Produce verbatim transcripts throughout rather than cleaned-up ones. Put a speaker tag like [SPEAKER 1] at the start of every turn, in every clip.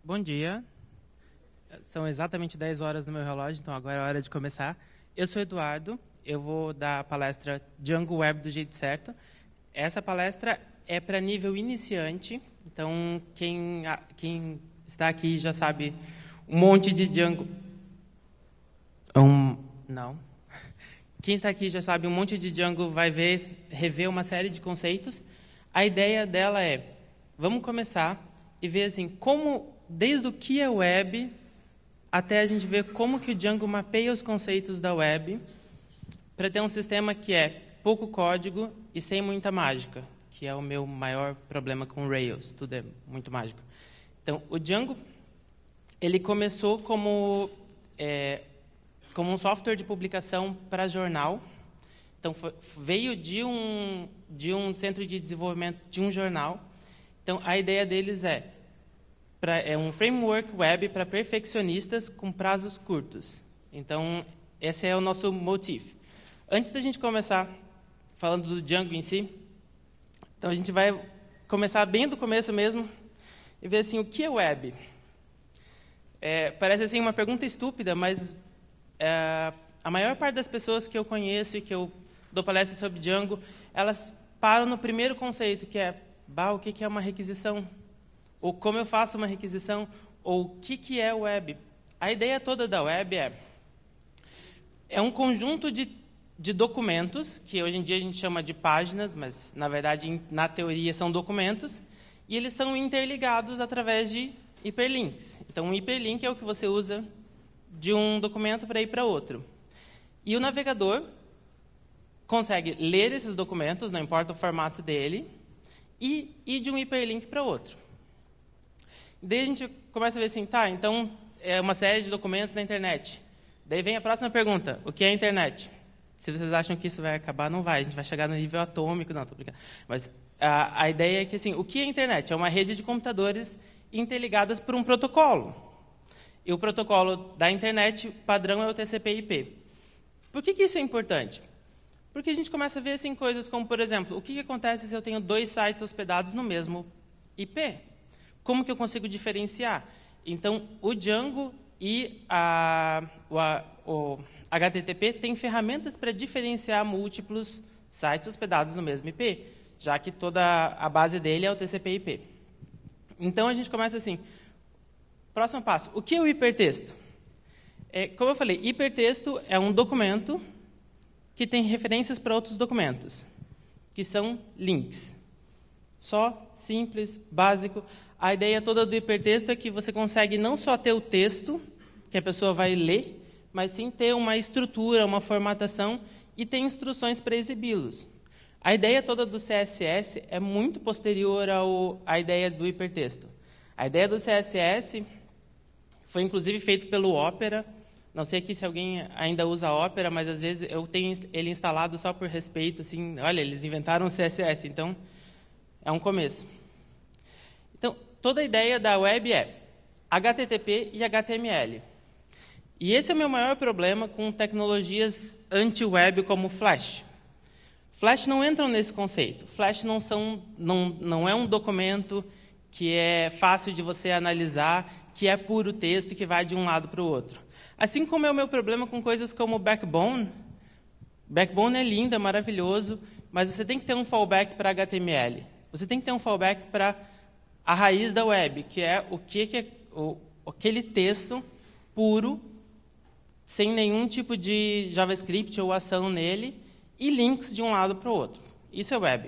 [SPEAKER 1] Bom dia. São exatamente dez horas no meu relógio, então agora é hora de começar. Eu sou Eduardo, eu vou dar a palestra Django Web do jeito certo. Essa palestra é para nível iniciante, então quem, quem está aqui já sabe um monte de Django... Um, não. Quem está aqui já sabe um monte de Django, vai ver, rever uma série de conceitos. A ideia dela é, vamos começar e ver assim, como, desde o que é web, até a gente ver como que o Django mapeia os conceitos da web, para ter um sistema que é pouco código e sem muita mágica, que é o meu maior problema com Rails, tudo é muito mágico. Então, o Django, ele começou como... É, como um software de publicação para jornal. Então, foi, veio de um, de um centro de desenvolvimento de um jornal. Então, a ideia deles é, pra, é um framework web para perfeccionistas com prazos curtos. Então, esse é o nosso motif. Antes da gente começar falando do Django em si, então a gente vai começar bem do começo mesmo e ver assim, o que é web? É, parece assim uma pergunta estúpida, mas... É, a maior parte das pessoas que eu conheço e que eu dou palestra sobre Django, elas param no primeiro conceito, que é, bah, o que é uma requisição? Ou como eu faço uma requisição? Ou o que, que é web? A ideia toda da web é, é um conjunto de, de documentos, que hoje em dia a gente chama de páginas, mas, na verdade, na teoria são documentos, e eles são interligados através de hiperlinks. Então, um hiperlink é o que você usa de um documento para ir para outro. E o navegador consegue ler esses documentos, não importa o formato dele, e ir de um hiperlink para outro. Daí a gente começa a ver assim, tá, então é uma série de documentos na internet. Daí vem a próxima pergunta, o que é a internet? Se vocês acham que isso vai acabar, não vai, a gente vai chegar no nível atômico, não, estou brincando. Mas a, a ideia é que, assim, o que é a internet? É uma rede de computadores interligadas por um protocolo. E o protocolo da internet padrão é o T C P I P. Por que, que isso é importante? Porque a gente começa a ver assim, coisas como, por exemplo, o que, que acontece se eu tenho dois sites hospedados no mesmo I P? Como que eu consigo diferenciar? Então, o Django e a, o, a, o H T T P têm ferramentas para diferenciar múltiplos sites hospedados no mesmo I P, já que toda a base dele é o T C P I P. Então, a gente começa assim... Próximo passo. O que é o hipertexto? É, como eu falei, hipertexto é um documento que tem referências para outros documentos, que são links. Só, simples, básico. A ideia toda do hipertexto é que você consegue não só ter o texto, que a pessoa vai ler, mas sim ter uma estrutura, uma formatação e ter instruções para exibi-los. A ideia toda do C S S é muito posterior ao, à ideia do hipertexto. A ideia do C S S... foi, inclusive, feito pelo Opera. Não sei aqui se alguém ainda usa Opera, mas, às vezes, eu tenho ele instalado só por respeito. Assim, olha, eles inventaram o C S S, então, é um começo. Então, toda a ideia da web é H T T P e H T M L. E esse é o meu maior problema com tecnologias anti-web como Flash. Flash não entram nesse conceito. Flash não, são, não, não é um documento que é fácil de você analisar, que é puro texto e que vai de um lado para o outro. Assim como é o meu problema com coisas como Backbone. Backbone é lindo, é maravilhoso, mas você tem que ter um fallback para H T M L. Você tem que ter um fallback para a raiz da web, que é o que, que é o, aquele texto puro, sem nenhum tipo de JavaScript ou ação nele, e links de um lado para o outro. Isso é web.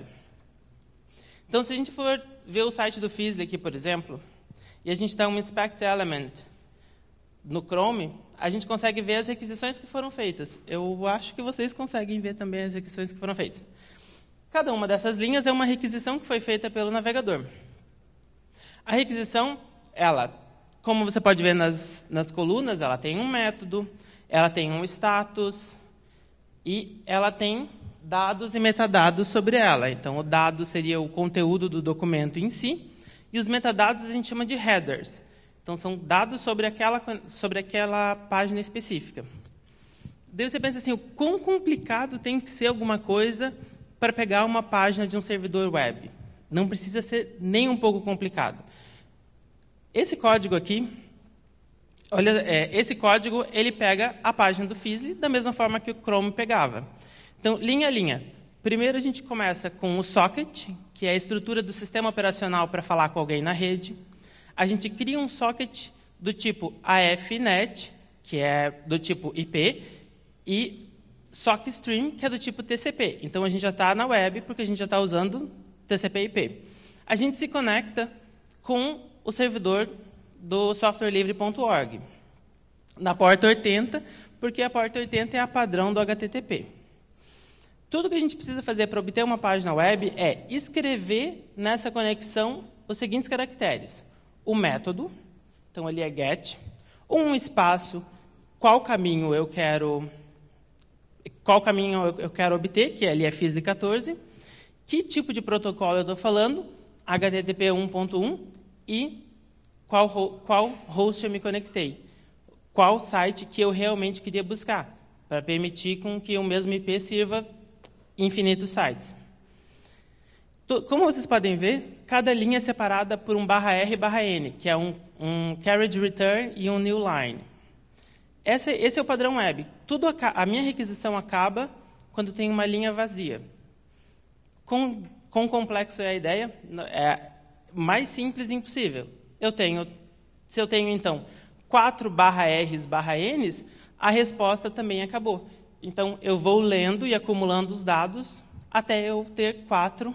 [SPEAKER 1] Então, se a gente for ver o site do Fizzly aqui, por exemplo, e a gente dá um inspect element no Chrome, a gente consegue ver as requisições que foram feitas. Eu acho que vocês conseguem ver também as requisições que foram feitas. Cada uma dessas linhas é uma requisição que foi feita pelo navegador. A requisição, ela, como você pode ver nas, nas colunas, ela tem um método, ela tem um status e ela tem dados e metadados sobre ela. Então, o dado seria o conteúdo do documento em si, e os metadados a gente chama de headers. Então, são dados sobre aquela, sobre aquela página específica. Daí você pensa assim, o quão complicado tem que ser alguma coisa para pegar uma página de um servidor web? Não precisa ser nem um pouco complicado. Esse código aqui, olha, é, esse código ele pega a página do Feasly da mesma forma que o Chrome pegava. Então, linha a linha. Primeiro a gente começa com o socket, que é a estrutura do sistema operacional para falar com alguém na rede. A gente cria um socket do tipo A F net, que é do tipo I P, e sockstream, que é do tipo T C P. Então, a gente já está na web, porque a gente já está usando T C P I P. A gente se conecta com o servidor do software livre ponto org, na porta oitenta, porque a porta oitenta é a padrão do H T T P. Tudo que a gente precisa fazer para obter uma página web é escrever nessa conexão os seguintes caracteres. O método, então ali é get, um espaço, qual caminho eu quero, qual caminho eu quero obter, que ali é Feasly quatorze, que tipo de protocolo eu estou falando, H T T P um ponto um, e qual, qual host eu me conectei, qual site que eu realmente queria buscar, para permitir com que o mesmo I P sirva infinitos sites. Como vocês podem ver, cada linha é separada por um barra R barra N, que é um, um carriage return e um new line. Esse, esse é o padrão web. Tudo a, a minha requisição acaba quando tem uma linha vazia. Com, quão complexo é a ideia? É mais simples impossível. Eu tenho, se eu tenho, então, quatro barra Rs barra Ns, a resposta também acabou. Então, eu vou lendo e acumulando os dados até eu ter quatro,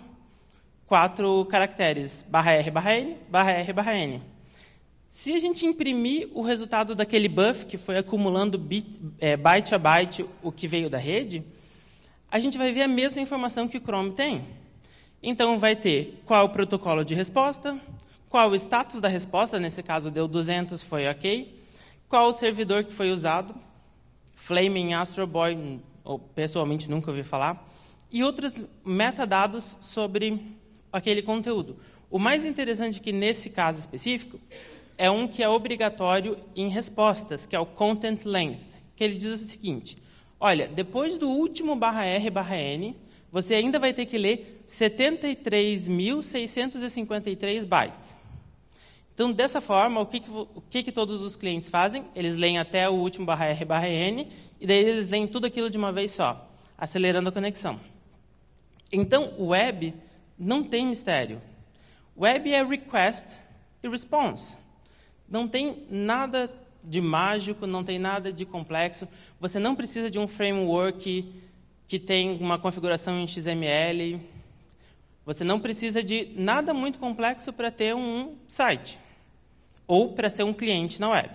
[SPEAKER 1] quatro caracteres, barra R, barra N, barra R, barra N. Se a gente imprimir o resultado daquele buff, que foi acumulando bit, é, byte a byte o que veio da rede, a gente vai ver a mesma informação que o Chrome tem. Então, vai ter qual o protocolo de resposta, qual o status da resposta, nesse caso deu duzentos, foi ok, qual o servidor que foi usado, Flaming, Astro Boy, ou pessoalmente nunca ouvi falar, e outros metadados sobre aquele conteúdo. O mais interessante que nesse caso específico é um que é obrigatório em respostas, que é o Content Length, que ele diz o seguinte, olha, depois do último barra R barra N, você ainda vai ter que ler setenta e três mil seiscentos e cinquenta e três bytes. Então, dessa forma, o que, que, o que, que todos os clientes fazem? Eles leem até o último barra R barra N, e daí eles leem tudo aquilo de uma vez só, acelerando a conexão. Então, o web não tem mistério. Web é request e response. Não tem nada de mágico, não tem nada de complexo. Você não precisa de um framework que tem uma configuração em X M L. Você não precisa de nada muito complexo para ter um site ou para ser um cliente na web.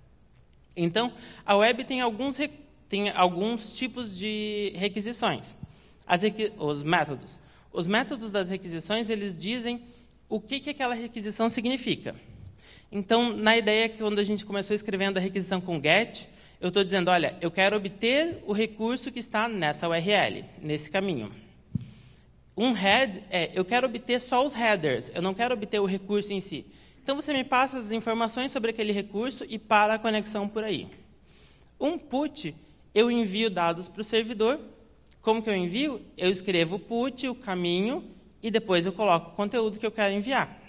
[SPEAKER 1] Então, a web tem alguns, tem alguns tipos de requisições. As requi os métodos. Os métodos das requisições, eles dizem o que, que aquela requisição significa. Então, na ideia que quando a gente começou escrevendo a requisição com get, eu estou dizendo, olha, eu quero obter o recurso que está nessa U R L, nesse caminho. Um head é, eu quero obter só os headers, eu não quero obter o recurso em si. Então, você me passa as informações sobre aquele recurso e para a conexão por aí. Um put, eu envio dados para o servidor. Como que eu envio? Eu escrevo o put, o caminho, e depois eu coloco o conteúdo que eu quero enviar.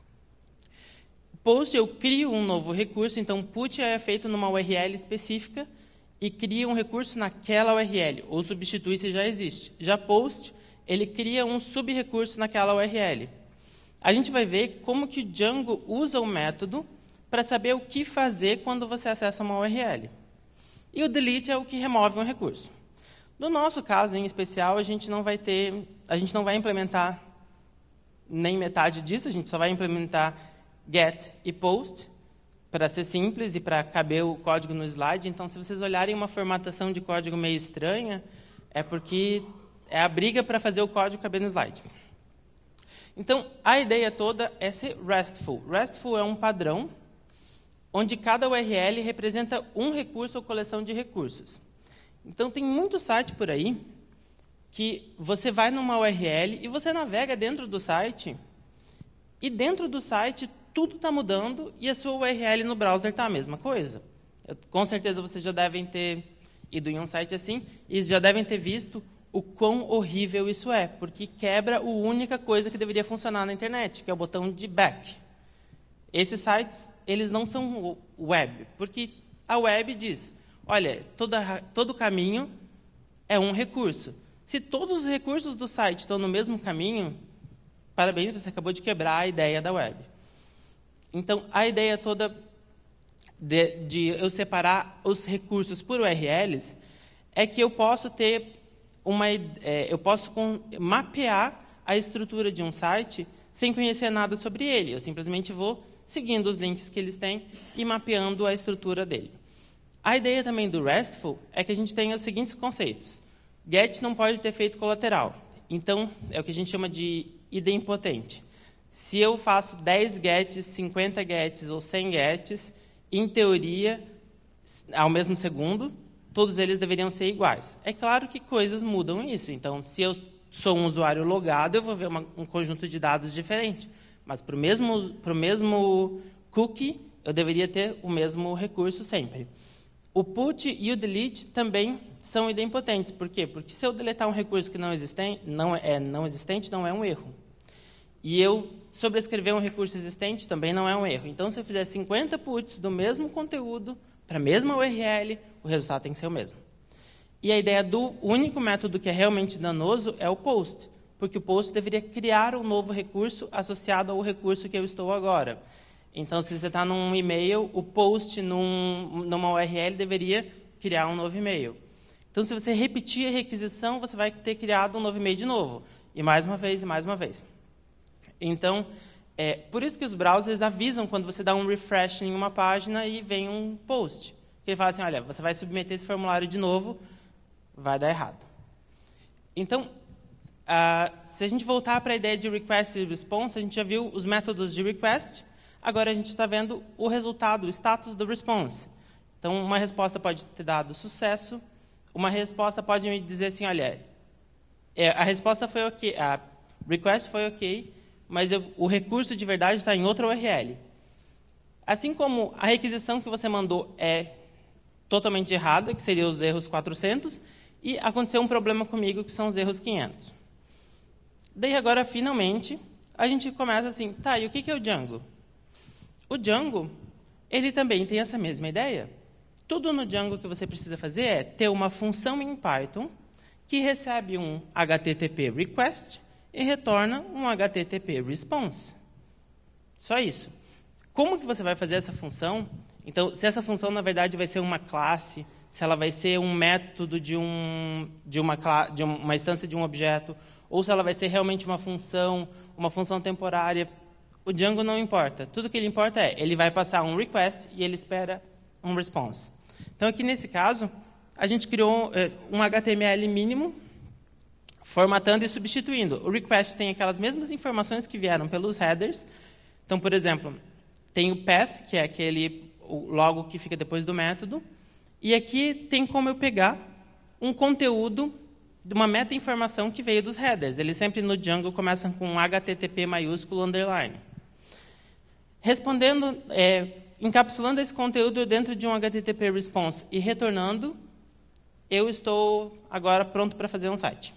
[SPEAKER 1] Post, eu crio um novo recurso, então put é feito numa U R L específica e cria um recurso naquela U R L, ou substitui se já existe. Já post, ele cria um subrecurso naquela U R L. A gente vai ver como que o Django usa o método para saber o que fazer quando você acessa uma U R L. E o delete é o que remove um recurso. No nosso caso, em especial, a gente não vai ter, a gente não vai implementar nem metade disso, a gente só vai implementar get e post, para ser simples e para caber o código no slide. Então, se vocês olharem uma formatação de código meio estranha, é porque é a briga para fazer o código caber no slide. Então, a ideia toda é ser RESTful. RESTful é um padrão onde cada U R L representa um recurso ou coleção de recursos. Então, tem muito site por aí que você vai numa U R L e você navega dentro do site, e dentro do site tudo está mudando e a sua U R L no browser está a mesma coisa. Eu, com certeza vocês já devem ter ido em um site assim e já devem ter visto o quão horrível isso é, porque quebra a única coisa que deveria funcionar na internet, que é o botão de back. esses sites eles não são web, porque a web diz, olha, toda, todo caminho é um recurso. Se todos os recursos do site estão no mesmo caminho, parabéns, você acabou de quebrar a ideia da web. Então, a ideia toda de, de eu separar os recursos por U R Ls é que eu posso ter uma, é, eu posso com, mapear a estrutura de um site sem conhecer nada sobre ele. Eu simplesmente vou seguindo os links que eles têm e mapeando a estrutura dele. A ideia também do RESTful é que a gente tenha os seguintes conceitos. Get não pode ter efeito colateral. Então, é o que a gente chama de idempotente. Se eu faço dez gets, cinquenta gets ou cem gets, em teoria, ao mesmo segundo, todos eles deveriam ser iguais. É claro que coisas mudam isso. Então, se eu sou um usuário logado, eu vou ver uma, um conjunto de dados diferente. Mas para o mesmo, pro mesmo cookie, eu deveria ter o mesmo recurso sempre. O put e o delete também são idempotentes. Por quê? Porque se eu deletar um recurso que não, existem, não é não existente, não é um erro. E eu sobrescrever um recurso existente também não é um erro. Então, se eu fizer cinquenta puts do mesmo conteúdo para a mesma U R L, o resultado tem que ser o mesmo. E a ideia do único método que é realmente danoso é o post, porque o post deveria criar um novo recurso associado ao recurso que eu estou agora. Então, se você está num e-mail, o post num, numa U R L deveria criar um novo e-mail. Então, se você repetir a requisição, você vai ter criado um novo e-mail de novo. E mais uma vez, e mais uma vez. Então, é por isso que os browsers avisam quando você dá um refresh em uma página e vem um post. Ele fala assim, olha, você vai submeter esse formulário de novo, vai dar errado. Então, ah, se a gente voltar para a ideia de request e response, a gente já viu os métodos de request, agora a gente está vendo o resultado, o status do response. Então, uma resposta pode ter dado sucesso, uma resposta pode me dizer assim, olha, é, a resposta foi ok, a request foi ok, mas eu, o recurso de verdade está em outra U R L. Assim como a requisição que você mandou é totalmente errada, que seria os erros quatrocentos, e aconteceu um problema comigo, que são os erros quinhentos. Daí agora, finalmente, a gente começa assim, tá, e o que é o Django? O Django, ele também tem essa mesma ideia. Tudo no Django que você precisa fazer é ter uma função em Python que recebe um H T T P request e retorna um H T T P response. Só isso. Como que você vai fazer essa função? Então, se essa função, na verdade, vai ser uma classe, se ela vai ser um método de, um, de, uma, de uma instância de um objeto, ou se ela vai ser realmente uma função, uma função temporária, o Django não importa. Tudo que ele importa é, ele vai passar um request e ele espera um response. Então, aqui nesse caso, a gente criou um H T M L mínimo, formatando e substituindo. O request tem aquelas mesmas informações que vieram pelos headers. Então, por exemplo, tem o path, que é aquele o logo que fica depois do método. E aqui tem como eu pegar um conteúdo de uma meta-informação que veio dos headers. Eles sempre no Django começam com um H T T P maiúsculo underline. Respondendo, é, encapsulando esse conteúdo dentro de um H T T P response e retornando, eu estou agora pronto para fazer um site.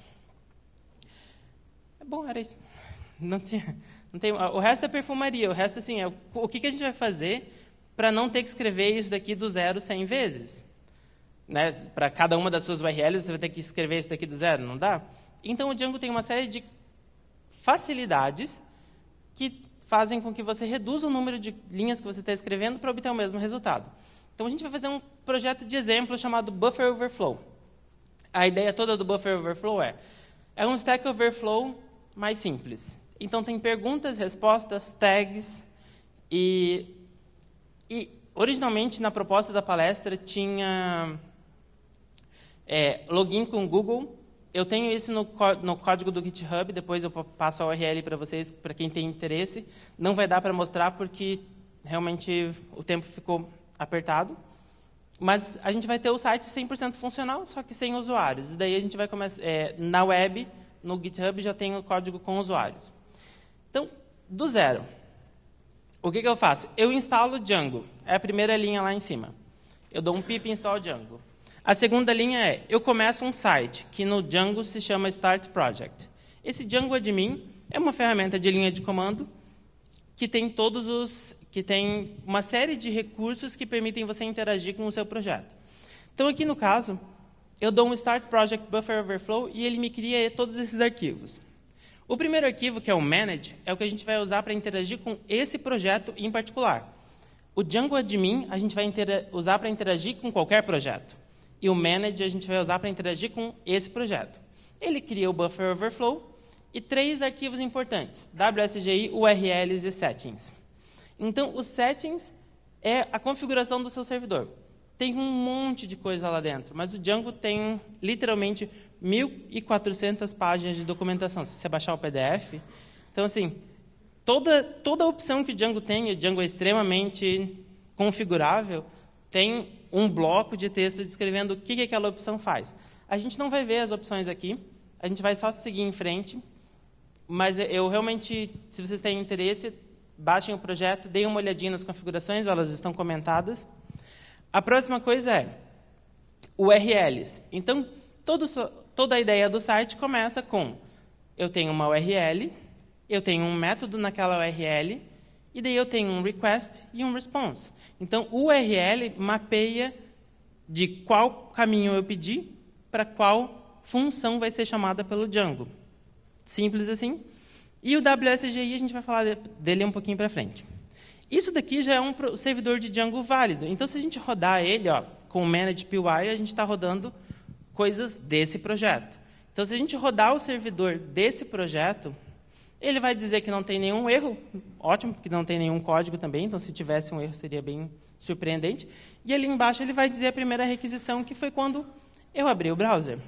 [SPEAKER 1] Bom, era isso. Não tem, não tem, o resto é perfumaria. O resto, assim, é o, o que, que a gente vai fazer para não ter que escrever isso daqui do zero cem vezes? Né? Para cada uma das suas U R Ls, você vai ter que escrever isso daqui do zero? Não dá? Então, o Django tem uma série de facilidades que fazem com que você reduza o número de linhas que você está escrevendo para obter o mesmo resultado. Então, a gente vai fazer um projeto de exemplo chamado Buffer Overflow. A ideia toda do Buffer Overflow é, é um Stack Overflow mais simples. Então, tem perguntas, respostas, tags, e, e originalmente, na proposta da palestra, tinha é, login com o Google. Eu tenho isso no, no código do GitHub, depois eu passo a U R L para vocês, para quem tem interesse. Não vai dar para mostrar, porque realmente o tempo ficou apertado. Mas a gente vai ter o site cem por cento funcional, só que sem usuários. E daí a gente vai começar, é, na web, no GitHub já tem o código com usuários. Então, do zero, o que, que eu faço? Eu instalo Django, é a primeira linha lá em cima. Eu dou um pip install Django. A segunda linha é, eu começo um site, que no Django se chama Start Project. Esse Django Admin é uma ferramenta de linha de comando que tem todos os, que tem uma série de recursos que permitem você interagir com o seu projeto. Então, aqui no caso, eu dou um Start Project Buffer Overflow e ele me cria todos esses arquivos. O primeiro arquivo, que é o Manage, é o que a gente vai usar para interagir com esse projeto em particular. O Django Admin a gente vai usar para interagir com qualquer projeto. E o Manage a gente vai usar para interagir com esse projeto. Ele cria o Buffer Overflow e três arquivos importantes, W S G I, U R Ls e Settings. Então, os Settings é a configuração do seu servidor. Tem um monte de coisa lá dentro, mas o Django tem, literalmente, mil e quatrocentas páginas de documentação. Se você baixar o P D F... Então, assim, toda, toda a opção que o Django tem, o Django é extremamente configurável, tem um bloco de texto descrevendo o que, que aquela opção faz. A gente não vai ver as opções aqui, a gente vai só seguir em frente, mas eu realmente, se vocês têm interesse, baixem o projeto, deem uma olhadinha nas configurações, elas estão comentadas. A próxima coisa é U R Ls. Então, todo, toda a ideia do site começa com, eu tenho uma U R L, eu tenho um método naquela U R L, e daí eu tenho um request e um response. Então, o U R L mapeia de qual caminho eu pedi para qual função vai ser chamada pelo Django. Simples assim. E o W S G I, a gente vai falar dele um pouquinho para frente. Isso daqui já é um servidor de Django válido. Então, se a gente rodar ele ó, com o Manage P Y, a gente está rodando coisas desse projeto. Então, se a gente rodar o servidor desse projeto, ele vai dizer que não tem nenhum erro. Ótimo, porque não tem nenhum código também. Então, se tivesse um erro, seria bem surpreendente. E ali embaixo ele vai dizer a primeira requisição, que foi quando eu abri o browser.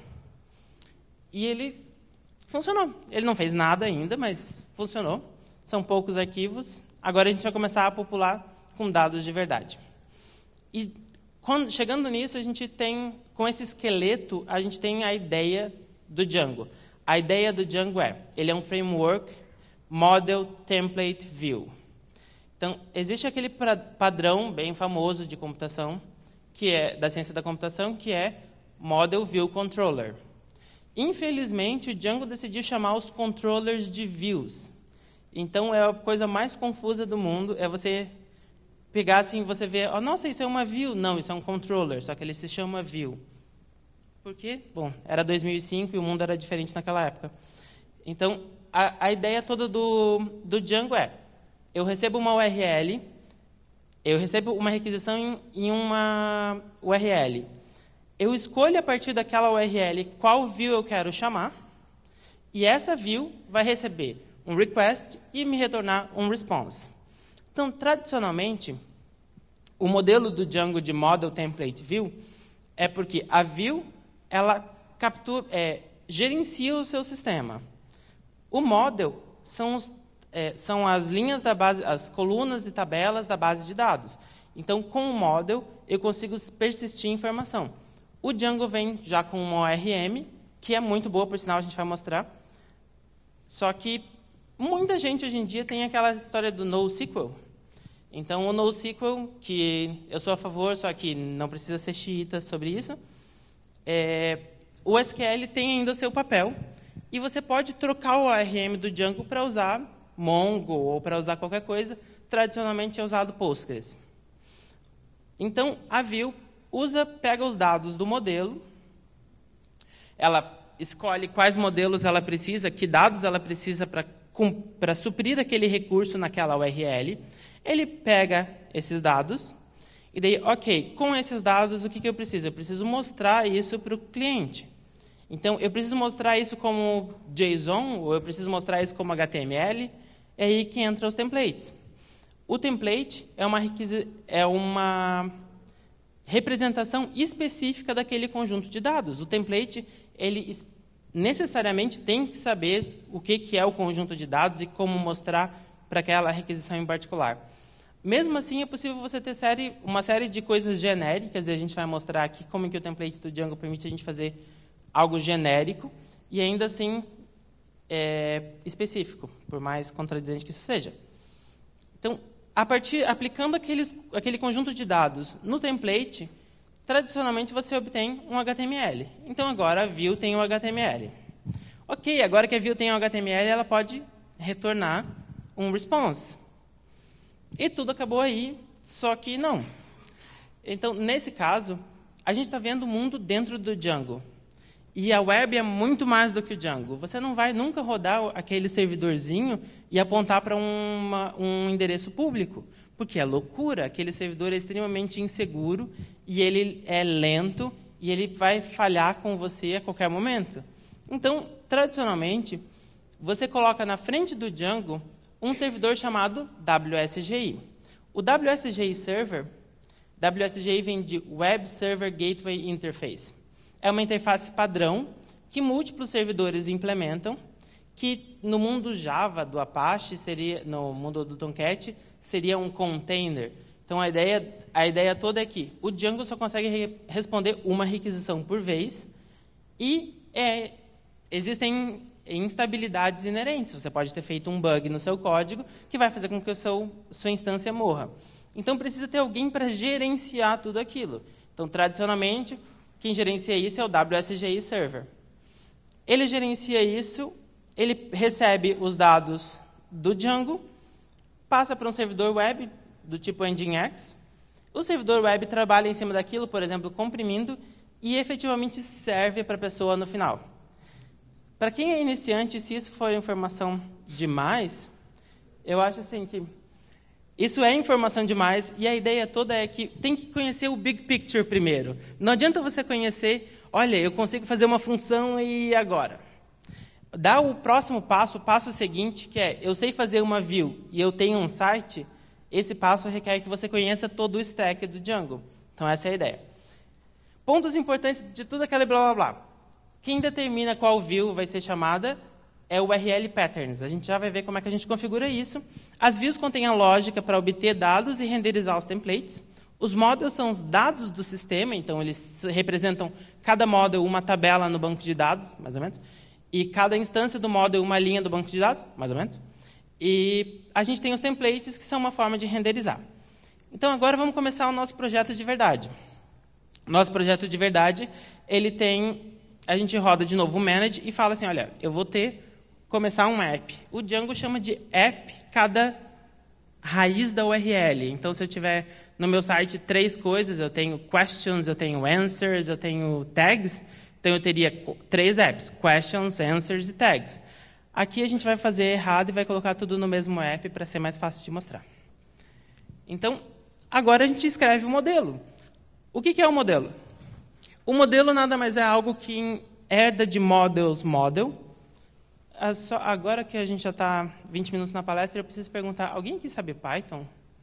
[SPEAKER 1] E ele funcionou. Ele não fez nada ainda, mas funcionou. São poucos arquivos. Agora a gente vai começar a popular com dados de verdade. E quando, chegando nisso, a gente tem, com esse esqueleto, a gente tem a ideia do Django. A ideia do Django é, ele é um framework Model Template View. Então, existe aquele padrão bem famoso de computação, que é da ciência da computação, que é Model View Controller. Infelizmente, o Django decidiu chamar os controllers de views. Então, é a coisa mais confusa do mundo, é você pegar assim, você ver, oh, nossa, isso é uma view. Não, isso é um controller, só que ele se chama view. Por quê? Bom, era dois mil e cinco e o mundo era diferente naquela época. Então, a, a ideia toda do, do Django é, eu recebo uma U R L, eu recebo uma requisição em, em uma U R L. Eu escolho a partir daquela U R L qual view eu quero chamar, e essa view vai receber um request e me retornar um response. Então, tradicionalmente, o modelo do Django de Model Template View é porque a view ela captura, é, gerencia o seu sistema. O model são, os, é, são as linhas da base, as colunas e tabelas da base de dados. Então, com o model, eu consigo persistir informação. O Django vem já com uma O R M, que é muito boa, por sinal, a gente vai mostrar. Só que muita gente hoje em dia tem aquela história do NoSQL. Então, o NoSQL, que eu sou a favor, só que não precisa ser xiita sobre isso, é, o S Q L tem ainda o seu papel, e você pode trocar o O R M do Django para usar Mongo ou para usar qualquer coisa. Tradicionalmente é usado Postgres. Então, a view usa, pega os dados do modelo, ela escolhe quais modelos ela precisa, que dados ela precisa para para suprir aquele recurso naquela U R L. Ele pega esses dados e daí, ok, com esses dados, o que, que eu preciso? Eu preciso mostrar isso para o cliente. Então, eu preciso mostrar isso como JSON, ou eu preciso mostrar isso como H T M L, é aí que entra os templates. O template é uma, é uma representação específica daquele conjunto de dados. O template, ele necessariamente tem que saber o que, que é o conjunto de dados e como mostrar para aquela requisição em particular. Mesmo assim, é possível você ter série, uma série de coisas genéricas, e a gente vai mostrar aqui como que o template do Django permite a gente fazer algo genérico, e ainda assim é, específico, por mais contradizente que isso seja. Então, a partir, aplicando aqueles, aquele conjunto de dados no template, tradicionalmente você obtém um H T M L. Então, agora a view tem um H T M L. Ok, agora que a view tem um H T M L, ela pode retornar um response. E tudo acabou aí, só que não. Então, nesse caso, a gente está vendo o mundo dentro do Django. E a web é muito mais do que o Django. Você não vai nunca rodar aquele servidorzinho e apontar para uma, um endereço público, porque é loucura. Aquele servidor é extremamente inseguro e ele é lento e ele vai falhar com você a qualquer momento. Então, tradicionalmente, você coloca na frente do Django um servidor chamado W S G I. O W S G I Server, W S G I vem de Web Server Gateway Interface. É uma interface padrão que múltiplos servidores implementam, que no mundo Java do Apache, seria, no mundo do Tomcat, seria um container. Então, a ideia, a ideia toda é que o Django só consegue re responder uma requisição por vez e é, existem instabilidades inerentes. Você pode ter feito um bug no seu código que vai fazer com que a seu, sua instância morra. Então, precisa ter alguém para gerenciar tudo aquilo. Então, tradicionalmente, quem gerencia isso é o W S G I Server. Ele gerencia isso, ele recebe os dados do Django, passa para um servidor web do tipo Nginx. O servidor web trabalha em cima daquilo, por exemplo, comprimindo, e efetivamente serve para a pessoa no final. Para quem é iniciante, se isso for informação demais, eu acho assim que isso é informação demais, e a ideia toda é que tem que conhecer o big picture primeiro. Não adianta você conhecer, olha, eu consigo fazer uma função e agora? Dá o próximo passo, o passo seguinte, que é, eu sei fazer uma view e eu tenho um site, esse passo requer que você conheça todo o stack do Django. Então, essa é a ideia. Pontos importantes de tudo aquele blá, blá, blá. Quem determina qual view vai ser chamada é o U R L Patterns. A gente já vai ver como é que a gente configura isso. As views contêm a lógica para obter dados e renderizar os templates. Os models são os dados do sistema, então eles representam cada model uma tabela no banco de dados, mais ou menos, e cada instância do model uma linha do banco de dados, mais ou menos. E a gente tem os templates, que são uma forma de renderizar. Então, agora vamos começar o nosso projeto de verdade. Nosso projeto de verdade, ele tem... A gente roda de novo o manage e fala assim, olha, eu vou ter... começar um app. O Django chama de app cada raiz da U R L. Então, se eu tiver no meu site três coisas, eu tenho questions, eu tenho answers, eu tenho tags, então eu teria três apps, questions, answers e tags. Aqui a gente vai fazer errado e vai colocar tudo no mesmo app para ser mais fácil de mostrar. Então, agora a gente escreve o modelo. O que que é o modelo? O modelo nada mais é algo que herda de models model. Agora que a gente já está vinte minutos na palestra, eu preciso perguntar, alguém aqui sabe Python?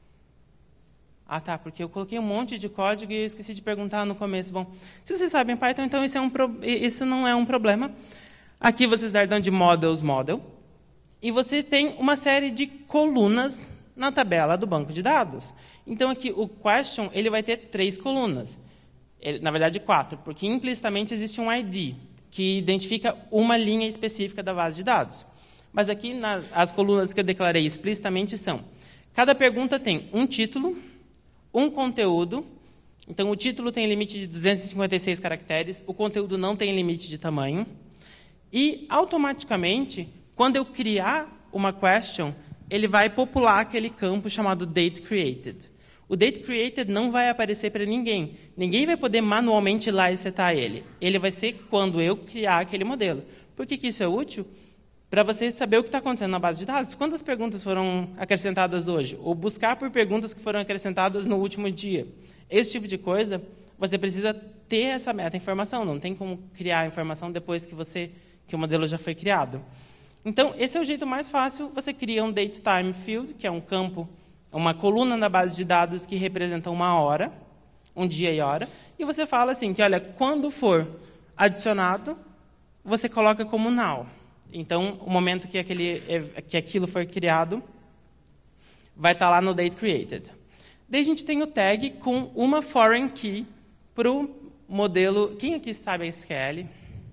[SPEAKER 1] Ah, tá, porque eu coloquei um monte de código e eu esqueci de perguntar no começo. Bom, se vocês sabem Python, então isso, é um pro... isso não é um problema. Aqui vocês herdam de models model, e você tem uma série de colunas na tabela do banco de dados. Então, aqui, o question ele vai ter três colunas. Ele, na verdade, quatro, porque implicitamente existe um I D, que identifica uma linha específica da base de dados. Mas aqui, na, as colunas que eu declarei explicitamente são, cada pergunta tem um título, um conteúdo, então o título tem limite de duzentos e cinquenta e seis caracteres, o conteúdo não tem limite de tamanho, e, automaticamente, quando eu criar uma question, ele vai popular aquele campo chamado date created. O date created não vai aparecer para ninguém. Ninguém vai poder manualmente ir lá e setar ele. Ele vai ser quando eu criar aquele modelo. Por que que isso é útil? Para você saber o que está acontecendo na base de dados. Quantas perguntas foram acrescentadas hoje? Ou buscar por perguntas que foram acrescentadas no último dia. Esse tipo de coisa, você precisa ter essa meta-informação. Não tem como criar a informação depois que, você, que o modelo já foi criado. Então, esse é o jeito mais fácil. Você cria um datetime field, que é um campo, uma coluna na base de dados que representa uma hora, um dia e hora, e você fala assim, que olha, quando for adicionado, você coloca como now. Então, o momento que, aquele, que aquilo for criado, vai estar lá no date created. Daí a gente tem o tag com uma foreign key para o modelo... Quem aqui sabe S Q L?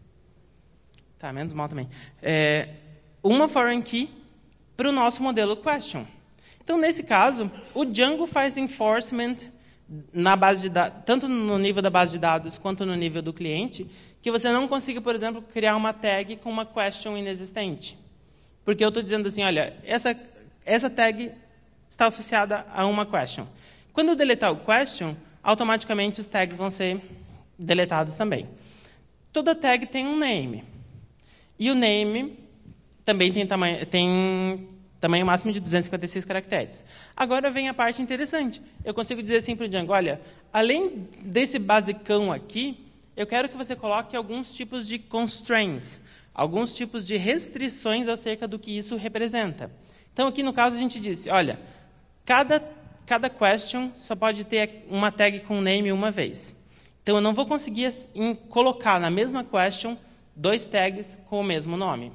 [SPEAKER 1] Tá, menos mal também. É, uma foreign key para o nosso modelo question. Então, nesse caso, o Django faz enforcement na base de dados, tanto no nível da base de dados quanto no nível do cliente, que você não consiga, por exemplo, criar uma tag com uma question inexistente. Porque eu estou dizendo assim, olha, essa, essa tag está associada a uma question. Quando eu deletar o question, automaticamente os tags vão ser deletados também. Toda tag tem um name. E o name também tem tamanho, tem tamanho máximo de duzentos e cinquenta e seis caracteres. Agora vem a parte interessante. Eu consigo dizer assim para o Django, olha, além desse basicão aqui, eu quero que você coloque alguns tipos de constraints, alguns tipos de restrições acerca do que isso representa. Então, aqui no caso, a gente disse, olha, cada, cada question só pode ter uma tag com name uma vez. Então, eu não vou conseguir em, colocar na mesma question dois tags com o mesmo nome.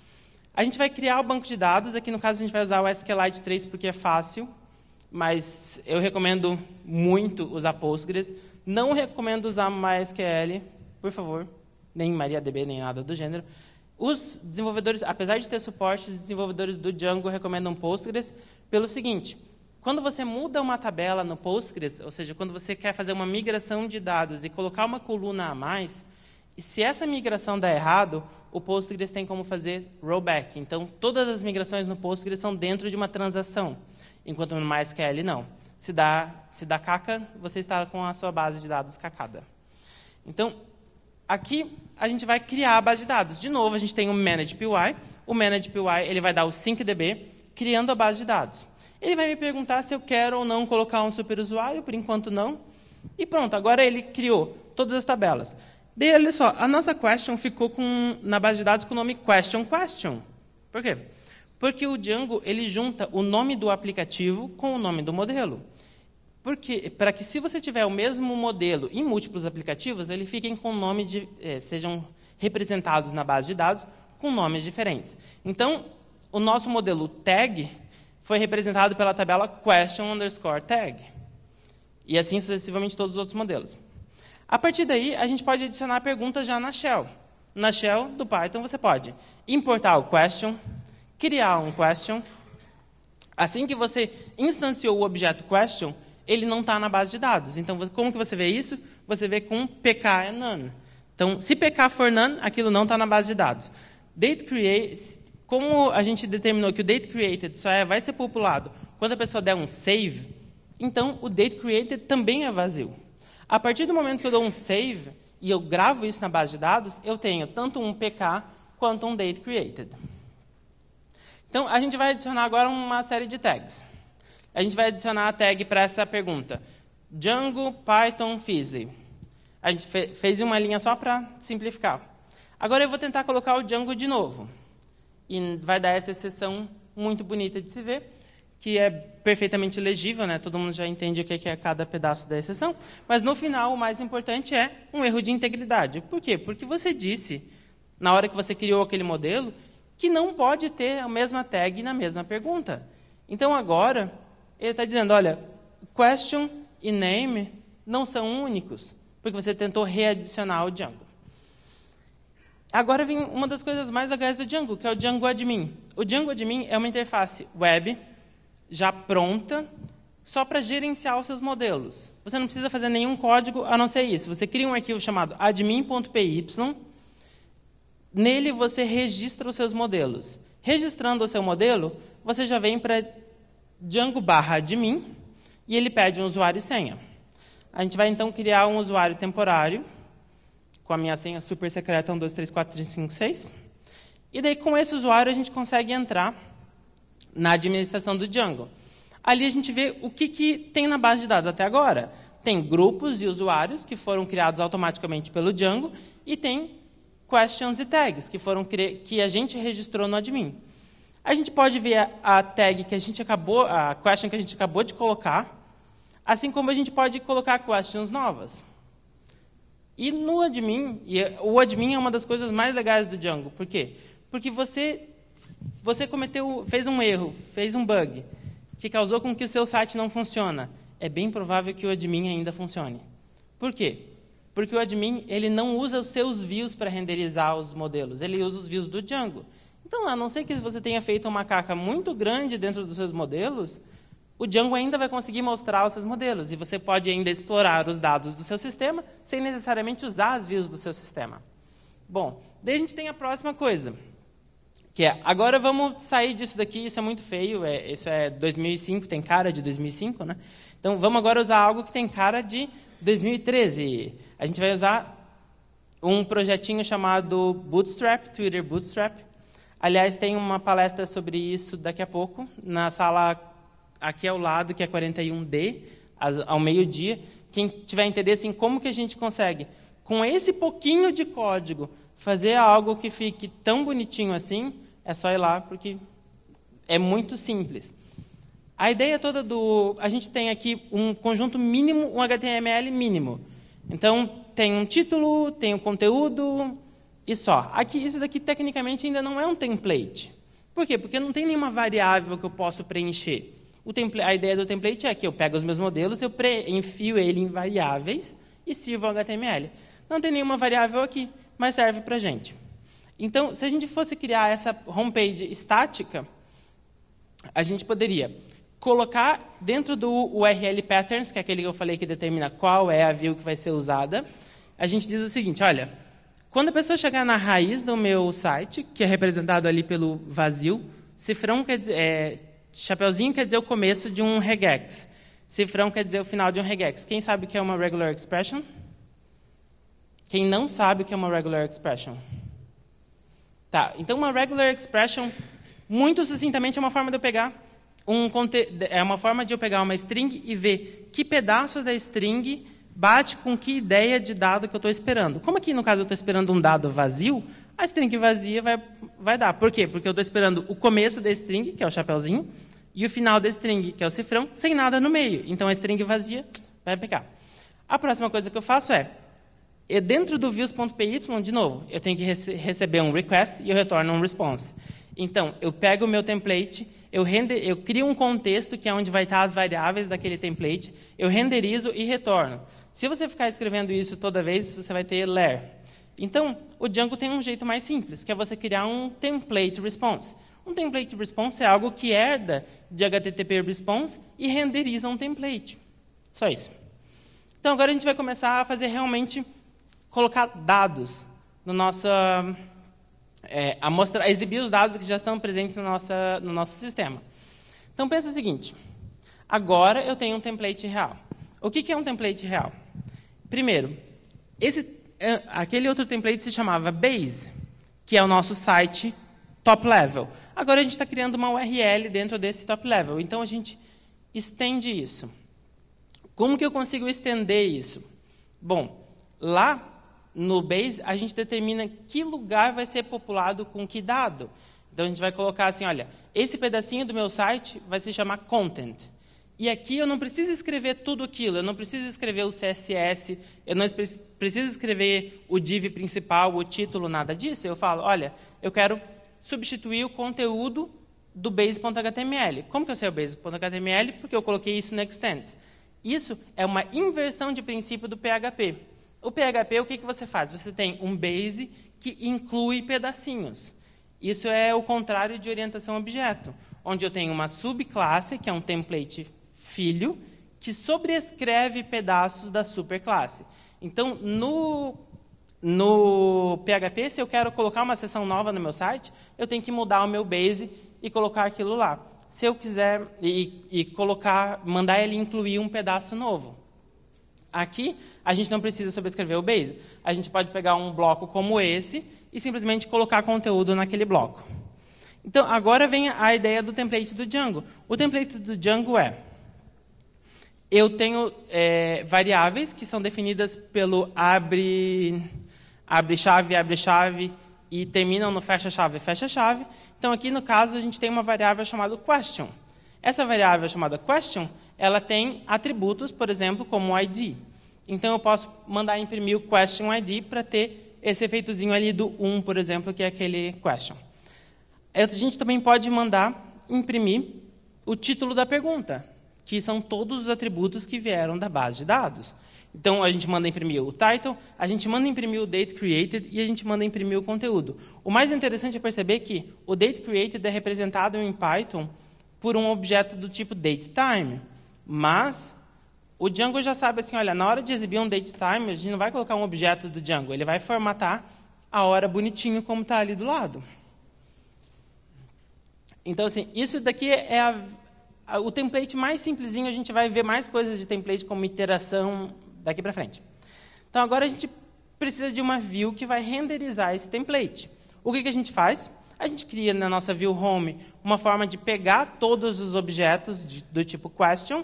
[SPEAKER 1] A gente vai criar o banco de dados. Aqui, no caso, a gente vai usar o SQLite três porque é fácil, mas eu recomendo muito usar Postgres. Não recomendo usar MySQL, por favor, nem MariaDB, nem nada do gênero. Os desenvolvedores, apesar de ter suporte, os desenvolvedores do Django recomendam Postgres pelo seguinte: quando você muda uma tabela no Postgres, ou seja, quando você quer fazer uma migração de dados e colocar uma coluna a mais, e se essa migração der errado, o Postgres tem como fazer rollback. Então, todas as migrações no Postgres são dentro de uma transação, enquanto no MySQL não. Se dá, se dá caca, você está com a sua base de dados cacada. Então, aqui a gente vai criar a base de dados. De novo, a gente tem o ManagePy. O ManagePy ele vai dar o syncDB, criando a base de dados. Ele vai me perguntar se eu quero ou não colocar um superusuário, por enquanto não. E pronto, agora ele criou todas as tabelas. Daí, olha só, a nossa question ficou com, na base de dados com o nome question question. Por quê? Porque o Django ele junta o nome do aplicativo com o nome do modelo. Porque, para que, se você tiver o mesmo modelo em múltiplos aplicativos, eles fiquem com nome de, eh, sejam representados na base de dados com nomes diferentes. Então, o nosso modelo tag foi representado pela tabela question underscore tag. E assim sucessivamente todos os outros modelos. A partir daí, a gente pode adicionar perguntas já na shell. Na shell do Python, você pode importar o question, criar um question. Assim que você instanciou o objeto question, ele não está na base de dados. Então, como que você vê isso? Você vê com pk é none. Então, se pk for none, aquilo não está na base de dados. Date create, como a gente determinou que o date created só é, vai ser populado quando a pessoa der um save, então o date created também é vazio. A partir do momento que eu dou um save e eu gravo isso na base de dados, eu tenho tanto um pk quanto um date created. Então, a gente vai adicionar agora uma série de tags. A gente vai adicionar a tag para essa pergunta. Django, Python, Fizzly. A gente fe fez uma linha só para simplificar. Agora eu vou tentar colocar o Django de novo. E vai dar essa exceção muito bonita de se ver, que é perfeitamente legível, né? Todo mundo já entende o que é cada pedaço da exceção. Mas, no final, o mais importante é um erro de integridade. Por quê? Porque você disse, na hora que você criou aquele modelo, que não pode ter a mesma tag na mesma pergunta. Então, agora, ele está dizendo, olha, question e name não são únicos, porque você tentou readicionar o Django. Agora vem uma das coisas mais legais do Django, que é o Django Admin. O Django Admin é uma interface web, já pronta, só para gerenciar os seus modelos. Você não precisa fazer nenhum código a não ser isso. Você cria um arquivo chamado admin ponto p y, nele você registra os seus modelos. Registrando o seu modelo, você já vem para Django barra admin e ele pede um usuário e senha. A gente vai, então, criar um usuário temporário com a minha senha super secreta um dois três quatro cinco seis. E daí, com esse usuário, a gente consegue entrar na administração do Django. Ali a gente vê o que, que tem na base de dados até agora. Tem grupos e usuários que foram criados automaticamente pelo Django e tem questions e tags que, foram que a gente registrou no admin. A gente pode ver a, a tag que a gente acabou, a question que a gente acabou de colocar, assim como a gente pode colocar questions novas. E no admin, e o admin é uma das coisas mais legais do Django. Por quê? Porque você, você cometeu, fez um erro, fez um bug, que causou com que o seu site não funcione. É bem provável que o admin ainda funcione. Por quê? Porque o admin ele não usa os seus views para renderizar os modelos, ele usa os views do Django. Então, a não ser que você tenha feito uma caca muito grande dentro dos seus modelos, o Django ainda vai conseguir mostrar os seus modelos. E você pode ainda explorar os dados do seu sistema sem necessariamente usar as views do seu sistema. Bom, daí a gente tem a próxima coisa, Que é, agora vamos sair disso daqui, isso é muito feio, é, isso é dois mil e cinco, tem cara de dois mil e cinco, né? Então, vamos agora usar algo que tem cara de dois mil e treze. A gente vai usar um projetinho chamado Bootstrap, Twitter Bootstrap. Aliás, tem uma palestra sobre isso daqui a pouco, na sala aqui ao lado, que é quarenta e um D, ao meio-dia. Quem tiver interesse em como que a gente consegue, com esse pouquinho de código, fazer algo que fique tão bonitinho assim, é só ir lá, porque é muito simples. A ideia toda do... A gente tem aqui um conjunto mínimo, um H T M L mínimo. Então, tem um título, tem um conteúdo e só. Aqui, isso daqui, tecnicamente, ainda não é um template. Por quê? Porque não tem nenhuma variável que eu posso preencher. O template, a ideia do template é que eu pego os meus modelos, eu pre, enfio ele em variáveis e sirvo o H T M L. Não tem nenhuma variável aqui, mas serve para a gente. Então, se a gente fosse criar essa homepage estática, a gente poderia colocar dentro do U R L patterns, que é aquele que eu falei que determina qual é a view que vai ser usada, a gente diz o seguinte, olha, quando a pessoa chegar na raiz do meu site, que é representado ali pelo vazio, cifrão quer dizer, é, chapeuzinho quer dizer o começo de um regex, cifrão quer dizer o final de um regex. Quem sabe o que é uma regular expression? Quem não sabe o que é uma regular expression? Tá, então uma regular expression, muito sucintamente, é uma forma de eu pegar um é uma forma de eu pegar uma string e ver que pedaço da string bate com que ideia de dado que eu estou esperando. Como aqui, no caso, eu estou esperando um dado vazio, a string vazia vai, vai dar. Por quê? Porque eu estou esperando o começo da string, que é o chapeuzinho, e o final da string, que é o cifrão, sem nada no meio. Então, a string vazia vai pegar. A próxima coisa que eu faço é, dentro do views.py, de novo, eu tenho que rece receber um request e eu retorno um response. Então, eu pego o meu template, eu, render, eu crio um contexto, que é onde vai estar as variáveis daquele template, eu renderizo e retorno. Se você ficar escrevendo isso toda vez, você vai ter ler. Então, o Django tem um jeito mais simples, que é você criar um template response. Um template response é algo que herda de H T T P response e renderiza um template. Só isso. Então, agora a gente vai começar a fazer realmente, colocar dados no nosso... É, a, mostrar, a exibir os dados que já estão presentes no, nossa, no nosso sistema. Então, pensa o seguinte. Agora, eu tenho um template real. O que, que é um template real? Primeiro, esse, aquele outro template se chamava Base, que é o nosso site top level. Agora, a gente está criando uma U R L dentro desse top level. Então, a gente estende isso. Como que eu consigo estender isso? Bom, lá... no Base, a gente determina que lugar vai ser populado com que dado. Então, a gente vai colocar assim, olha, esse pedacinho do meu site vai se chamar content. E aqui eu não preciso escrever tudo aquilo, eu não preciso escrever o C S S, eu não preciso escrever o div principal, o título, nada disso. Eu falo, olha, eu quero substituir o conteúdo do base.html. Como que eu sei o base.html? Porque eu coloquei isso no extends. Isso é uma inversão de princípio do P H P. O P H P, o que, que você faz? Você tem um base que inclui pedacinhos. Isso é o contrário de orientação a objeto, onde eu tenho uma subclasse, que é um template filho, que sobrescreve pedaços da superclasse. Então, no, no P H P, se eu quero colocar uma seção nova no meu site, eu tenho que mudar o meu base e colocar aquilo lá. Se eu quiser e, e colocar, mandar ele incluir um pedaço novo. Aqui, a gente não precisa sobrescrever o base. A gente pode pegar um bloco como esse e simplesmente colocar conteúdo naquele bloco. Então, agora vem a ideia do template do Django. O template do Django é... Eu tenho é, variáveis que são definidas pelo abre, abre chave, abre chave e terminam no fecha chave, fecha chave. Então, aqui no caso, a gente tem uma variável chamada question. Essa variável chamada question, ela tem atributos, por exemplo, como I D. Então, eu posso mandar imprimir o question I D para ter esse efeitozinho ali do um, por exemplo, que é aquele question. A gente também pode mandar imprimir o título da pergunta, que são todos os atributos que vieram da base de dados. Então, a gente manda imprimir o title, a gente manda imprimir o date created e a gente manda imprimir o conteúdo. O mais interessante é perceber que o date created é representado em Python por um objeto do tipo datetime. Mas o Django já sabe assim, olha, na hora de exibir um datetime, a gente não vai colocar um objeto do Django, ele vai formatar a hora bonitinho como está ali do lado. Então, assim, isso daqui é a, a, o template mais simplesinho. A gente vai ver mais coisas de template como iteração daqui para frente. Então, agora a gente precisa de uma view que vai renderizar esse template. O que, que a gente faz? A gente cria na nossa view home uma forma de pegar todos os objetos de, do tipo question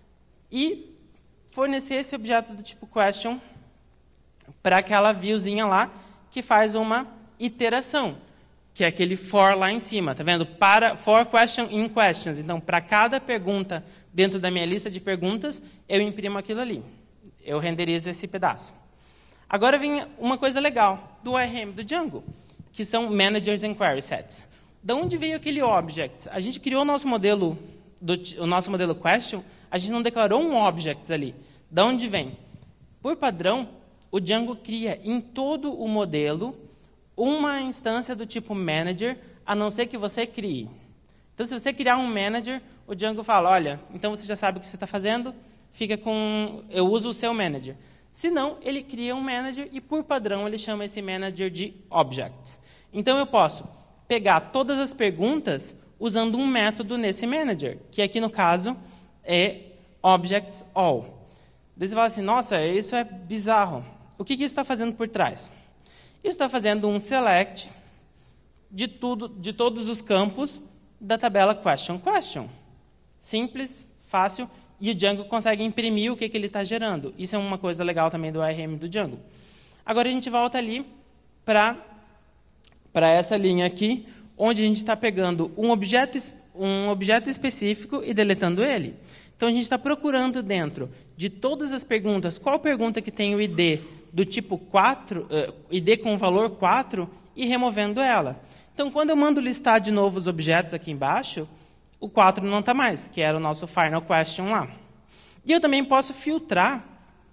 [SPEAKER 1] e fornecer esse objeto do tipo question para aquela viewzinha lá que faz uma iteração, que é aquele for lá em cima, tá vendo? Para for question in questions. Então, para cada pergunta dentro da minha lista de perguntas, eu imprimo aquilo ali. Eu renderizo esse pedaço. Agora vem uma coisa legal do I R M do Django, que são managers and query sets. Da onde veio aquele object? A gente criou o nosso modelo do o nosso modelo question, a gente não declarou um object ali. Da onde vem? Por padrão, o Django cria em todo o modelo uma instância do tipo manager, a não ser que você crie. Então, se você criar um manager, o Django fala, olha, então você já sabe o que você está fazendo, fica com, eu uso o seu manager. Se não, ele cria um manager e, por padrão, ele chama esse manager de objects. Então, eu posso pegar todas as perguntas usando um método nesse manager, que aqui, no caso, é objects all. Daí você fala assim, nossa, isso é bizarro. O que, que isso está fazendo por trás? Isso está fazendo um select de, tudo, de todos os campos da tabela question question. Simples, fácil, e o Django consegue imprimir o que, que ele está gerando. Isso é uma coisa legal também do I R M do Django. Agora a gente volta ali para para essa linha aqui, onde a gente está pegando um objeto, um objeto específico e deletando ele. Então, a gente está procurando dentro de todas as perguntas, qual pergunta que tem o I D do tipo quatro, uh, I D com o valor quatro, e removendo ela. Então, quando eu mando listar de novo os objetos aqui embaixo, o quatro não está mais, que era o nosso final question lá. E eu também posso filtrar,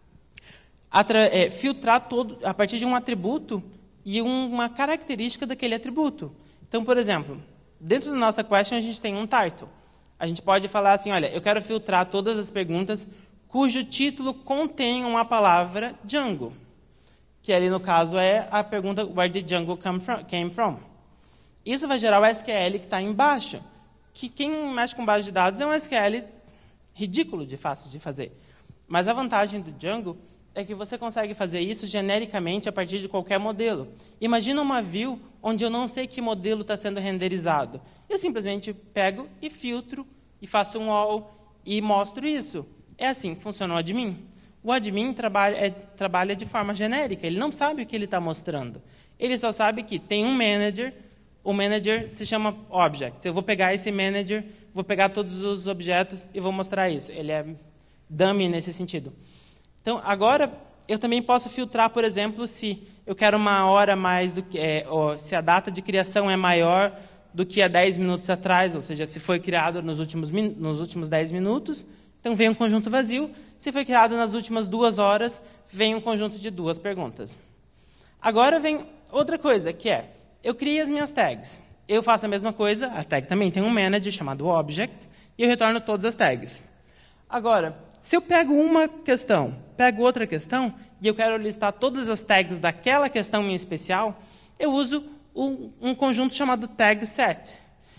[SPEAKER 1] é, filtrar todo, a partir de um atributo e um, uma característica daquele atributo. Então, por exemplo, dentro da nossa question, a gente tem um title. A gente pode falar assim, olha, eu quero filtrar todas as perguntas cujo título contém uma palavra Django, que ali, no caso, é a pergunta where did Django come from, came from. Isso vai gerar o S Q L que está embaixo, que quem mexe com base de dados é um S Q L ridículo de fácil de fazer. Mas a vantagem do Django é que você consegue fazer isso genericamente a partir de qualquer modelo. Imagina uma view onde eu não sei que modelo está sendo renderizado. Eu simplesmente pego e filtro, e faço um all, e mostro isso. É assim que funciona o admin. O admin trabalha, é, trabalha de forma genérica, ele não sabe o que ele está mostrando. Ele só sabe que tem um manager, o manager se chama objects. Eu vou pegar esse manager, vou pegar todos os objetos e vou mostrar isso. Ele é dummy nesse sentido. Então, agora, eu também posso filtrar, por exemplo, se eu quero uma hora mais do que... É, ou se a data de criação é maior do que há dez minutos atrás, ou seja, se foi criado nos últimos, nos últimos dez minutos, então vem um conjunto vazio. Se foi criado nas últimas duas horas, vem um conjunto de duas perguntas. Agora vem outra coisa, que é, eu criei as minhas tags. Eu faço a mesma coisa, a tag também tem um manager chamado object, e eu retorno todas as tags. Agora, se eu pego uma questão, pego outra questão, e eu quero listar todas as tags daquela questão em especial, eu uso um, um conjunto chamado tag set.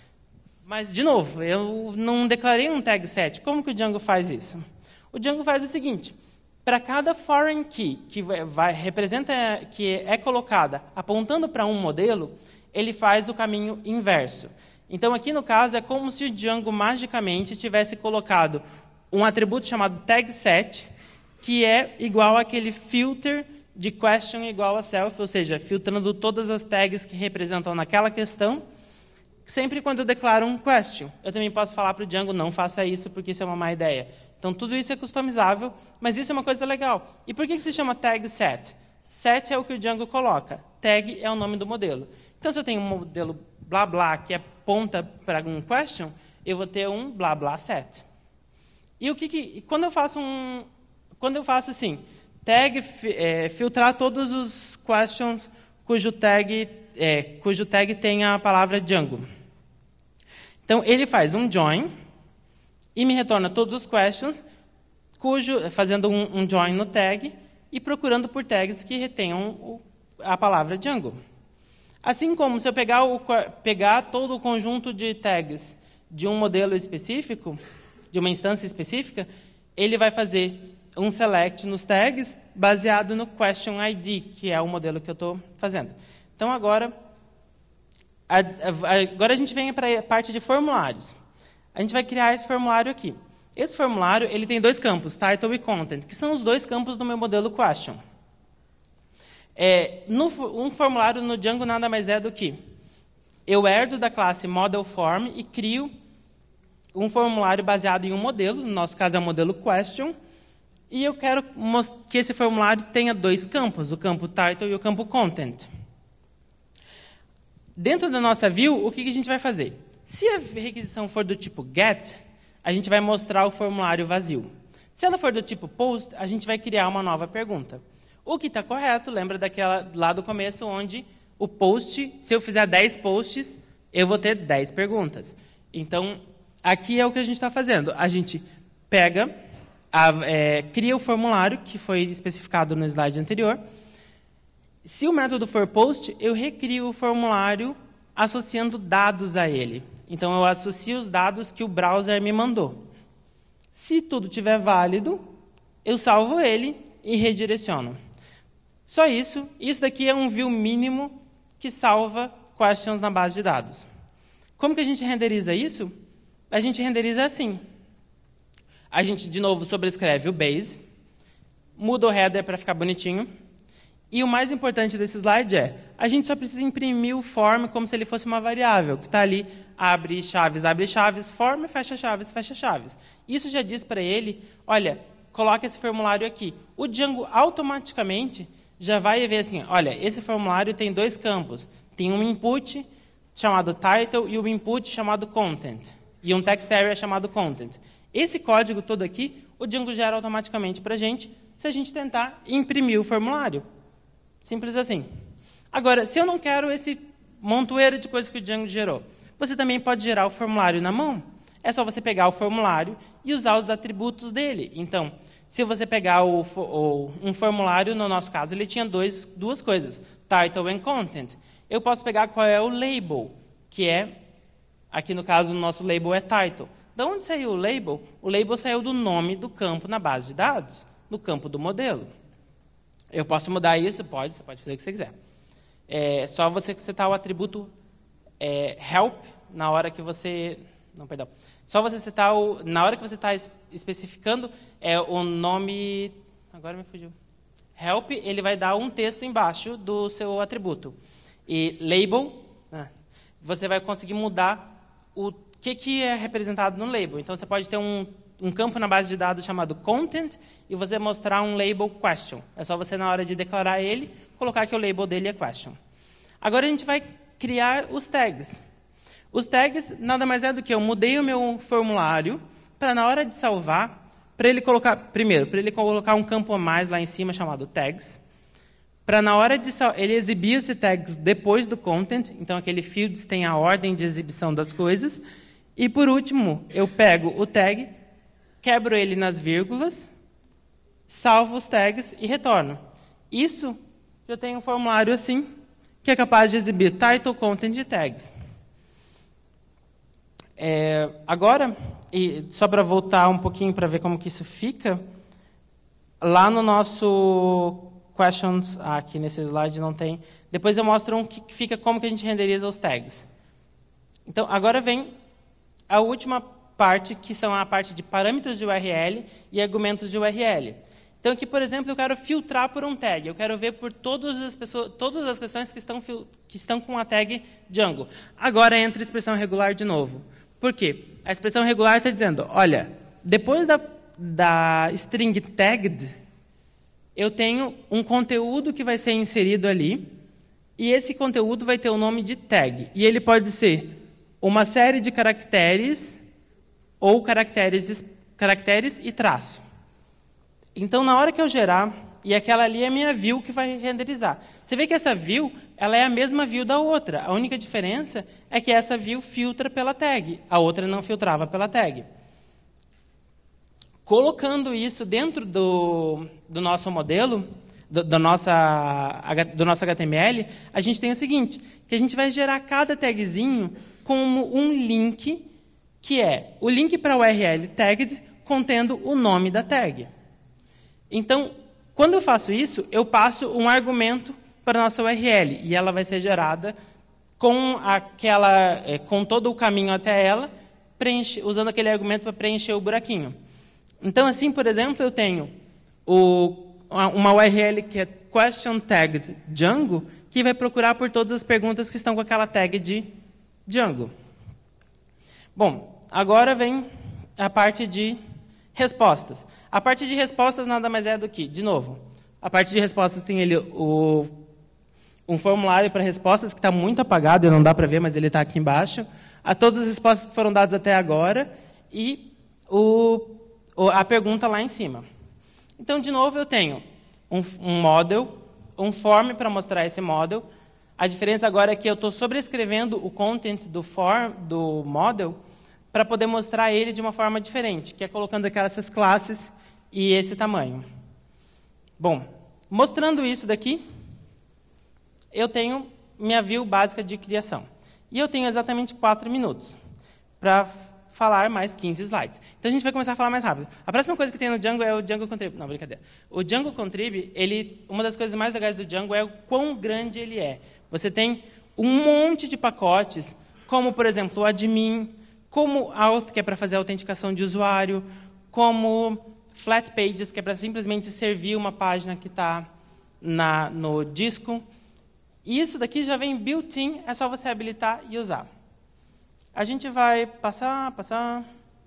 [SPEAKER 1] Mas, de novo, eu não declarei um tag set. Como que o Django faz isso? O Django faz o seguinte, para cada foreign key que, vai, representa, que é colocada apontando para um modelo, ele faz o caminho inverso. Então, aqui no caso, é como se o Django magicamente tivesse colocado um atributo chamado tagSet, que é igual àquele filter de question igual a self, ou seja, filtrando todas as tags que representam naquela questão, sempre quando eu declaro um question. Eu também posso falar para o Django, não faça isso, porque isso é uma má ideia. Então, tudo isso é customizável, mas isso é uma coisa legal. E por que que se chama tagSet? Set é o que o Django coloca. Tag é o nome do modelo. Então, se eu tenho um modelo blá blá que aponta para um question, eu vou ter um blá blá set. E o que que, quando eu faço um, quando eu faço assim, tag é, filtrar todos os questions cujo tag é, cujo tag tem a palavra Django. Então ele faz um join e me retorna todos os questions cujo fazendo um, um join no tag e procurando por tags que retenham o, a palavra Django. Assim como se eu pegar, o, pegar todo o conjunto de tags de um modelo específico, de uma instância específica, ele vai fazer um select nos tags baseado no question I D, que é o modelo que eu estou fazendo. Então, agora, a, a, agora a gente vem para a parte de formulários. A gente vai criar esse formulário aqui. Esse formulário ele tem dois campos, title e content, que são os dois campos do meu modelo question. É, no, um formulário no Django nada mais é do que eu herdo da classe ModelForm e crio um formulário baseado em um modelo, no nosso caso é o modelo question, e eu quero que esse formulário tenha dois campos, o campo title e o campo content. Dentro da nossa view, o que a gente vai fazer? Se a requisição for do tipo get, a gente vai mostrar o formulário vazio. Se ela for do tipo post, a gente vai criar uma nova pergunta. O que está correto, lembra daquela lá do começo, onde o post, se eu fizer dez posts, eu vou ter dez perguntas. Então, aqui é o que a gente está fazendo. A gente pega, a, é, cria o formulário, que foi especificado no slide anterior. Se o método for post, eu recrio o formulário associando dados a ele. Então, eu associo os dados que o browser me mandou. Se tudo estiver válido, eu salvo ele e redireciono. Só isso. Isso daqui é um view mínimo que salva questions na base de dados. Como que a gente renderiza isso? A gente renderiza assim. A gente, de novo, sobrescreve o base, muda o header para ficar bonitinho. E o mais importante desse slide é, a gente só precisa imprimir o form como se ele fosse uma variável, que está ali, abre chaves, abre chaves, form, fecha chaves, fecha chaves. Isso já diz para ele, olha, coloca esse formulário aqui. O Django automaticamente já vai ver assim, olha, esse formulário tem dois campos. Tem um input chamado title e um input chamado content. E um text area chamado content. Esse código todo aqui, o Django gera automaticamente para a gente, se a gente tentar imprimir o formulário. Simples assim. Agora, se eu não quero esse montoeiro de coisas que o Django gerou, você também pode gerar o formulário na mão. É só você pegar o formulário e usar os atributos dele. Então, se você pegar o, o, um formulário, no nosso caso, ele tinha dois, duas coisas, title and content. Eu posso pegar qual é o label, que é, aqui no caso, o nosso label é title. De onde saiu o label? O label saiu do nome do campo na base de dados, no campo do modelo. Eu posso mudar isso? Pode, você pode fazer o que você quiser. É só você setar o atributo é, help na hora que você... Não, perdão. Só você setar o... Na hora que você está especificando é, o nome... Agora me fugiu. Help, ele vai dar um texto embaixo do seu atributo. E label, né, você vai conseguir mudar o que, que é representado no label. Então, você pode ter um... um campo na base de dados chamado content e você mostrar um label question. É só você, na hora de declarar ele, colocar que o label dele é question. Agora, a gente vai criar os tags. Os tags nada mais é do que eu mudei o meu formulário para, na hora de salvar, para ele colocar, primeiro, para ele colocar um campo a mais lá em cima chamado tags, para, na hora de ele exibir esse tags depois do content, então aquele fields tem a ordem de exibição das coisas, e, por último, eu pego o tag, quebro ele nas vírgulas, salvo os tags e retorno. Isso, eu tenho um formulário assim, que é capaz de exibir title, content e tags. É, agora, e só para voltar um pouquinho para ver como que isso fica, lá no nosso questions, ah, aqui nesse slide não tem, depois eu mostro um que fica como que a gente renderiza os tags. Então, agora vem a última parte, que são a parte de parâmetros de U R L e argumentos de U R L. Então, aqui, por exemplo, eu quero filtrar por um tag. Eu quero ver por todas as, pessoas, todas as questões que estão, que estão com a tag Django. Agora entra a expressão regular de novo. Por quê? A expressão regular está dizendo, olha, depois da, da string tagged, eu tenho um conteúdo que vai ser inserido ali, e esse conteúdo vai ter o nome de tag. E ele pode ser uma série de caracteres ou caracteres, caracteres e traço. Então, na hora que eu gerar, e aquela ali é a minha view que vai renderizar. Você vê que essa view ela é a mesma view da outra. A única diferença é que essa view filtra pela tag. A outra não filtrava pela tag. Colocando isso dentro do, do nosso modelo, do, do, nossa, do nosso H T M L, a gente tem o seguinte, que a gente vai gerar cada tagzinho como um link, que é o link para a U R L tagged contendo o nome da tag. Então, quando eu faço isso, eu passo um argumento para a nossa U R L, e ela vai ser gerada com, aquela, é, com todo o caminho até ela, preenche, usando aquele argumento para preencher o buraquinho. Então, assim, por exemplo, eu tenho o, uma U R L que é question tagged Django, que vai procurar por todas as perguntas que estão com aquela tag de Django. Bom, agora vem a parte de respostas. A parte de respostas nada mais é do que, de novo, a parte de respostas tem ele o, um formulário para respostas que está muito apagado, não dá para ver, mas ele está aqui embaixo, a todas as respostas que foram dadas até agora e o, a pergunta lá em cima. Então, de novo, eu tenho um, um model, um form para mostrar esse model. A diferença agora é que eu estou sobrescrevendo o content do, form, do model para poder mostrar ele de uma forma diferente, que é colocando aquelas classes e esse tamanho. Bom, mostrando isso daqui, eu tenho minha view básica de criação. E eu tenho exatamente quatro minutos para falar mais quinze slides. Então, a gente vai começar a falar mais rápido. A próxima coisa que tem no Django é o Django Contrib. Não, brincadeira. O Django Contrib, ele, uma das coisas mais legais do Django é o quão grande ele é. Você tem um monte de pacotes, como, por exemplo, o admin, como auth, que é para fazer a autenticação de usuário, como flat pages, que é para simplesmente servir uma página que está no disco. E isso daqui já vem built-in, é só você habilitar e usar. A gente vai passar, passar...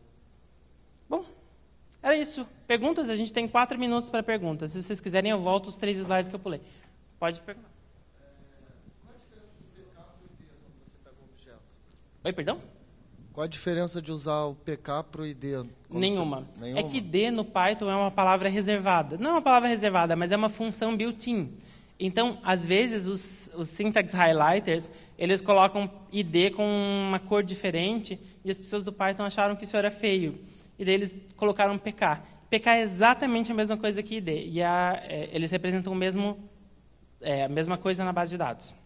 [SPEAKER 1] Bom, era isso. Perguntas? A gente tem quatro minutos para perguntas. Se vocês quiserem, eu volto os três slides que eu pulei. Pode perguntar.
[SPEAKER 2] Qual a diferença do P K para o I D quando você pega um objeto?
[SPEAKER 1] Oi, perdão?
[SPEAKER 2] Qual a diferença de usar o P K para o I D?
[SPEAKER 1] Nenhuma.
[SPEAKER 2] Você... Nenhuma.
[SPEAKER 1] É que I D no Python é uma palavra reservada. Não é uma palavra reservada, mas é uma função built-in. Então, às vezes, os, os syntax highlighters, eles colocam I D com uma cor diferente e as pessoas do Python acharam que isso era feio. E daí eles colocaram P K. P K é exatamente a mesma coisa que I D. E a, é, eles representam o mesmo, é, a mesma coisa na base de dados.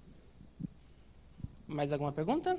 [SPEAKER 1] Mais alguma pergunta?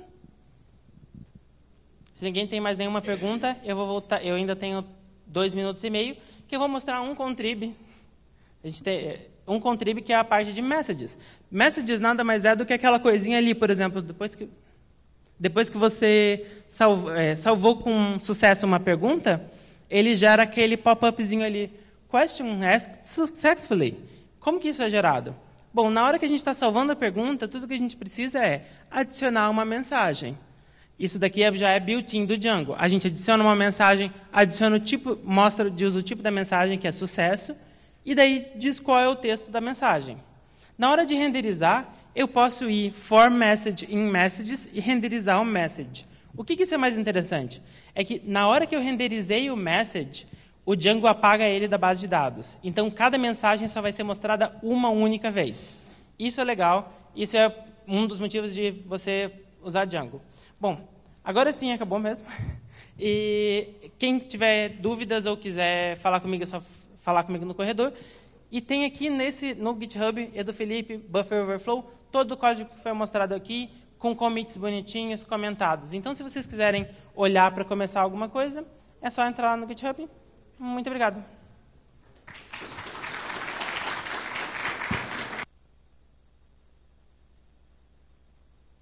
[SPEAKER 1] Se ninguém tem mais nenhuma pergunta, eu vou voltar. Eu ainda tenho dois minutos e meio, que eu vou mostrar um contrib. A gente tem um contrib que é a parte de messages. Messages nada mais é do que aquela coisinha ali, por exemplo, depois que, depois que você salvo, é, salvou com sucesso uma pergunta, ele gera aquele pop-upzinho ali. Question asked successfully. Como que isso é gerado? Bom, na hora que a gente está salvando a pergunta, tudo que a gente precisa é adicionar uma mensagem. Isso daqui já é built-in do Django. A gente adiciona uma mensagem, adiciona o tipo, mostra, diz o tipo da mensagem, que é sucesso, e daí diz qual é o texto da mensagem. Na hora de renderizar, eu posso ir for message in messages e renderizar o message. O que, que isso é mais interessante? É que na hora que eu renderizei o message, o Django apaga ele da base de dados. Então, cada mensagem só vai ser mostrada uma única vez. Isso é legal, isso é um dos motivos de você usar Django. Bom, agora sim, acabou mesmo. E quem tiver dúvidas ou quiser falar comigo, é só falar comigo no corredor. E tem aqui nesse, no GitHub, é do Felipe, Buffer Overflow, todo o código que foi mostrado aqui, com commits bonitinhos, comentados. Então, se vocês quiserem olhar para começar alguma coisa, é só entrar lá no GitHub. Muito obrigado.